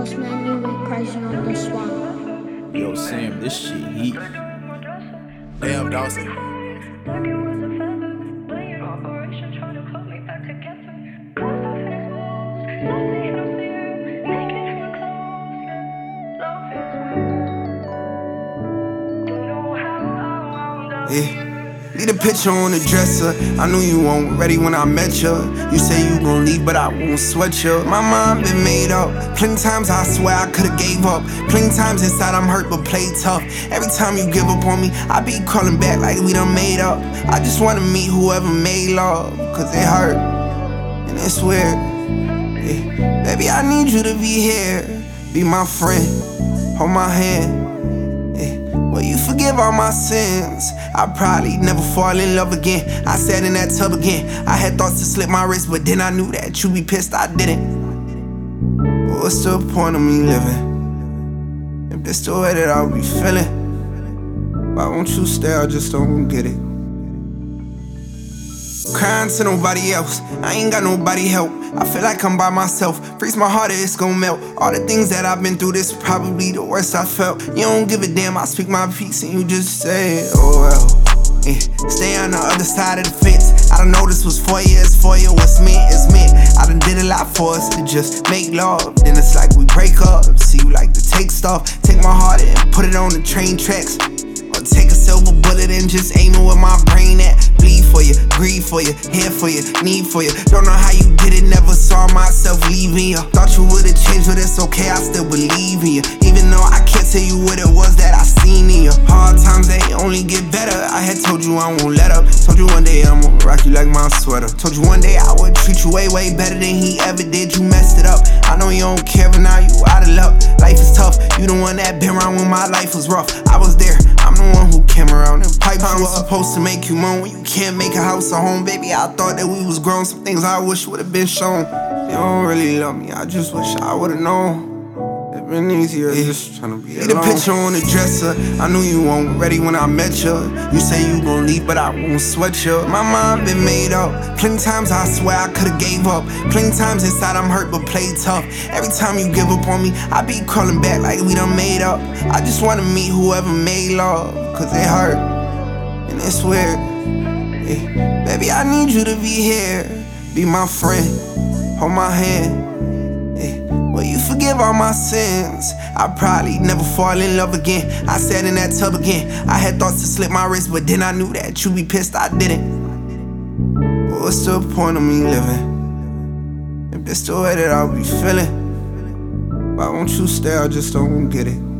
Man, you went crazy on this one. Yo, Sam, this shit heat. Damn, Dawson. Yeah. Leave the picture on the dresser. I knew you weren't ready when I met you. You say you gon' leave, but I won't sweat you. My mind been made up. Plenty times I swear I could've gave up. Plenty times inside I'm hurt but play tough. Every time you give up on me, I be calling back like we done made up. I just wanna meet whoever made love, cause it hurt, and it's weird. Yeah. Baby, I need you to be here. Be my friend, hold my hand. Will you forgive all my sins? I'll probably never fall in love again. I sat in that tub again. I had thoughts to slit my wrist, but then I knew that you'd be pissed I didn't. But what's the point of me living if this the way that I'll be feeling? Why won't you stay? I just don't get it. Crying to nobody else, I ain't got nobody help. I feel like I'm by myself, freeze my heart, it's gon' melt. All the things that I've been through, this is probably the worst I felt. You don't give a damn, I speak my peace and you just say, oh well. Yeah. Stay on the other side of the fence. I don't know this was for you, it's for you, what's meant is meant. I done did a lot for us to just make love. Then it's like we break up, see you like to take stuff. Take my heart and put it on the train tracks. Or take a silver bullet and just aim it with my brain at. Bleed for you, grieve for you, here for you, need for you. Don't know how you did it, never saw myself leaving you. Thought you would've changed, but it's okay, I still believe in you. Even though I can't tell you what it was that I seen in you. Hard times, they only get better. I had told you I won't let up. Told you one day I'ma rock you like my sweater. Told you one day I would treat you way, way better than he ever did. You messed it up. I know you don't care, but now you out of luck. Life is tough, you the one that been around when my life was rough. I was there, I'm the one who came around and piped you up. Supposed to make you moan when you can't make a house a home. Baby, I thought that we was grown. Some things I wish would've been shown. You don't really love me, I just wish I would've known. It's been easier just tryna be alone. Leave the picture on the dresser. I knew you weren't ready when I met you. You say you gon' leave, but I won't sweat you. My mind been made up. Plenty times I swear I could've gave up. Plenty times inside I'm hurt but play tough. Every time you give up on me, I be calling back like we done made up. I just wanna meet whoever made love, cause it hurt, and it's weird. Yeah. Baby, I need you to be here. Be my friend, hold my hand. Will you forgive all my sins? I'll probably never fall in love again. I sat in that tub again. I had thoughts to slit my wrist, but then I knew that you'd be pissed I didn't. But what's the point of me living if this the way that I'll be feeling? Why won't you stay? I just don't get it.